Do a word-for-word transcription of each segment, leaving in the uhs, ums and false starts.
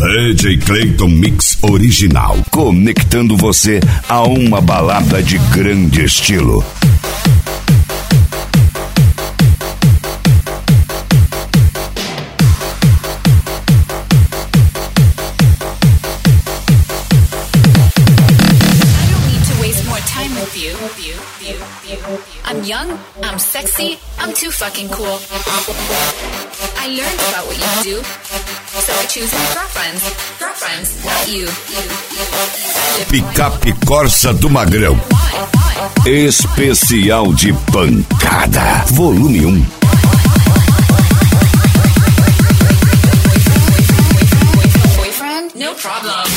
D J Clayton Mix Original, conectando você a uma balada de grande estilo. I'm young, I'm sexy, I'm too fucking cool. I learned about what you do, so I choose my girlfriends. Girlfriends, not you. Picape Corsa do Magrão. Especial de pancada. Volume um. Boyfriend? No problem.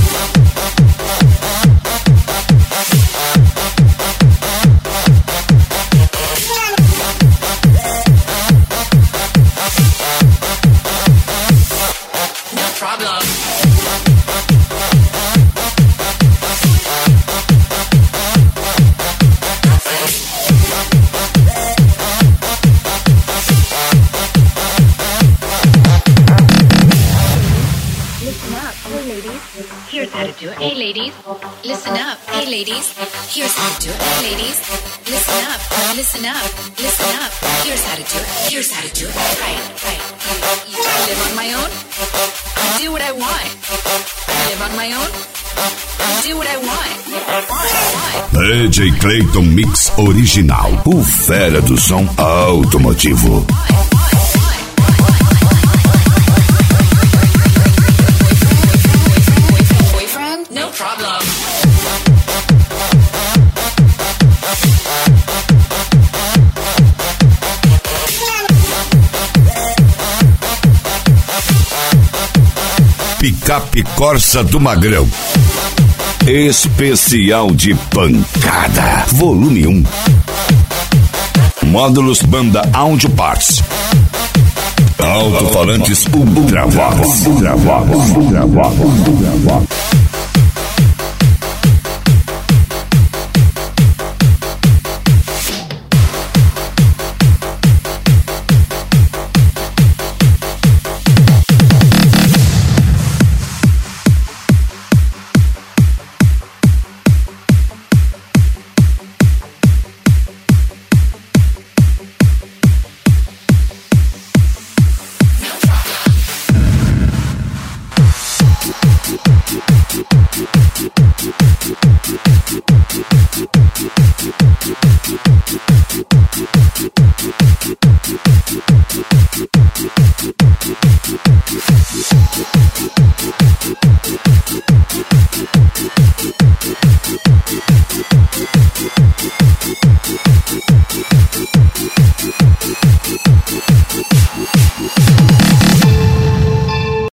Hey ladies, listen up. Hey ladies, here's how to do it. Hey ladies, listen up. Listen up. Listen up. Here's how to do it. Here's how to do it. Right, right. You, you, I live on my own. I do what I want. I live on my own. I do what I want. D J Clayton Mix Original. O fera do som automotivo. Picape Corsa do Magrão. Especial de pancada. Volume um. Módulos Banda Audio Parts. Alto-falantes Ultravox. Ultravox. Ultravox. Ultravox.